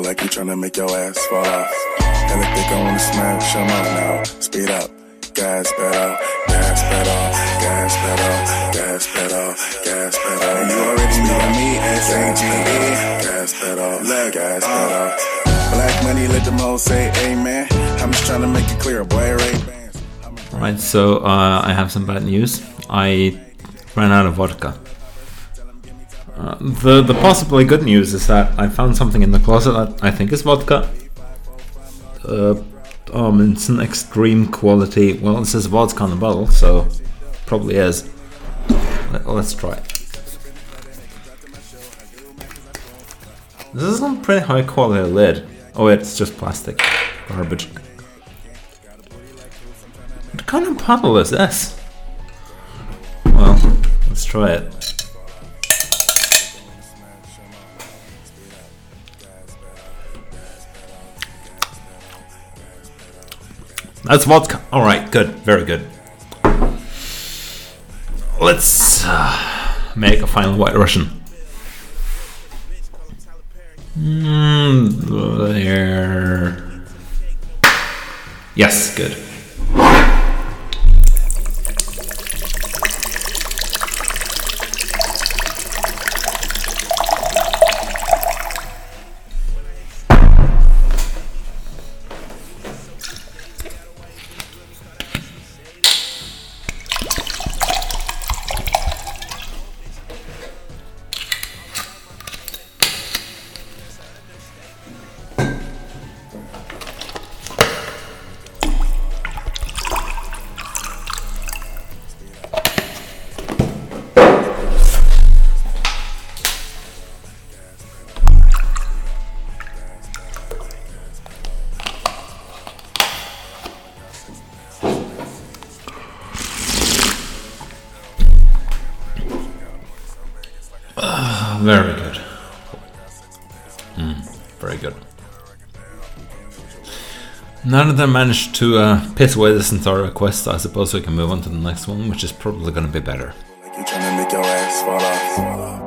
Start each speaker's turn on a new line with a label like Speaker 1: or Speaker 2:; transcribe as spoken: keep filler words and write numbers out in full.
Speaker 1: table like you tryna make your ass fall off. Hella think I wanna smash, I'm out now. Speed up, gas pedal, gas pedal, gas pedal, gas pedal, gas pedal. And you already know me, S A G E. Gas pedal, gas pedal. Black money, let them all say amen. I'm just trying to make it clear, boy, right?
Speaker 2: Right, so uh, I have some bad news. I ran out of vodka. Uh, the the possibly good news is that I found something in the closet that I think is vodka. Uh, um, it's an extreme quality. Well, it says vodka on the bottle, so probably is. Let, let's try it. This is a pretty high quality lid. Oh, it's just plastic. Garbage. What kind of bottle is this? Well, let's try it. That's vodka. Alright, good. Very good. Let's uh, make a final White Russian. Mm, there. Yes, good. Very good. Mm, very good. Now that I managed to uh, piss away this entire request, I suppose we can move on to the next one, which is probably going to be better.
Speaker 1: Like you tryna make your ass fall off.